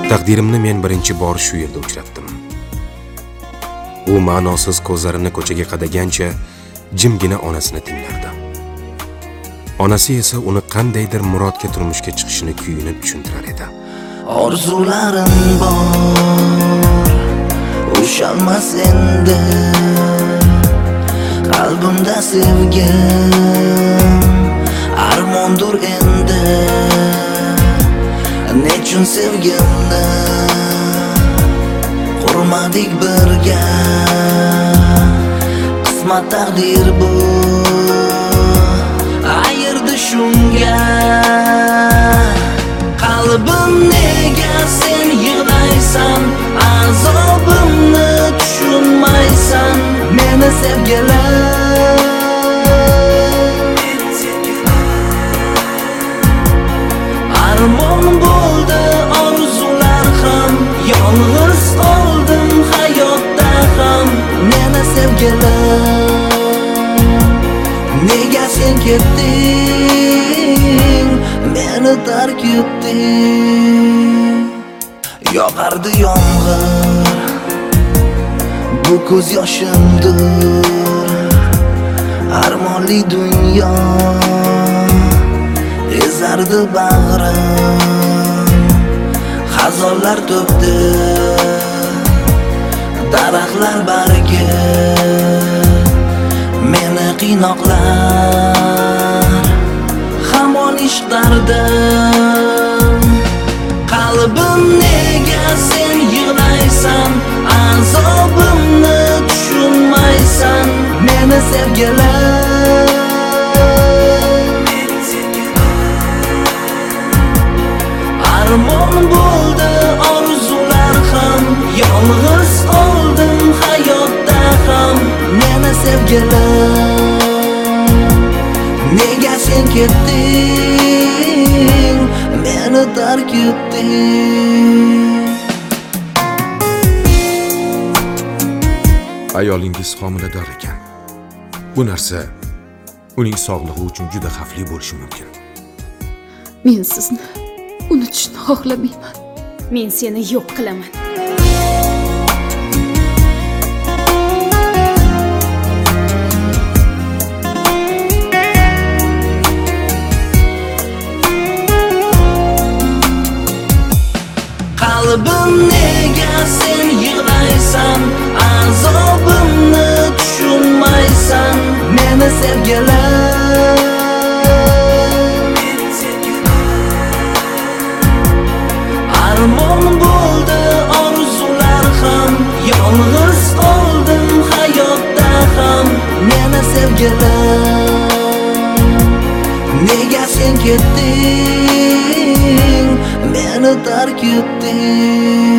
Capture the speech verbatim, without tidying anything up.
Taqdirimni men birinchi bor shu yerda uchratdim. U ma'nosiz ko'zlarini ko'chaga qadagancha jimgina onasini tinglardi. Onasi esa uni qandaydir murodga turmushga chiqishini kuyinib tushuntirar edi. Orzularim bor, ushalmas endi qalbimda sevgim, armondur endi. Nechun sevgimni qurmadik birga, qismat taqdir bu ayirdi shunga. Qalbim nega sen yig'laysan, azobimni tushunmaysan, meni sevgilar. Armon bo'ldi orzular ham, yolg'iz qoldim hayotda ham, meni sevgilar. Nega sen ketding, meni tark etding? Yog'ardi yomg'ir, bu ko'z yoshimdir. Armonli dunyo ezardi bag'rim, xazonlar to'kdi daraxtlar bargi, meni qiynoqlar hamon ishqardim. Qalbim nega sen yig'laysan, azobimni tushunmaysan, meni sevgilar. Armon bo'ldi orzular ham, yolg'iz qoldim hayotda ham, meni sevgilar. Nega sen ketding, meni tark etding? Ayolingiz homilador ekan. Bu narsa uning sog'lig'i uchun juda xavfli bo'lishi mumkin. Men sizni unutishni xohlamayman. Men seni yo'q qilaman. Qalbim nega sen yig'laysan, azobimni tushunmaysan, meni sevgilar. Armon bo'ldi orzular ham, yolg'iz qoldim hayotda ham, meni sevgilar. Nega sen ketding, meni tark etding?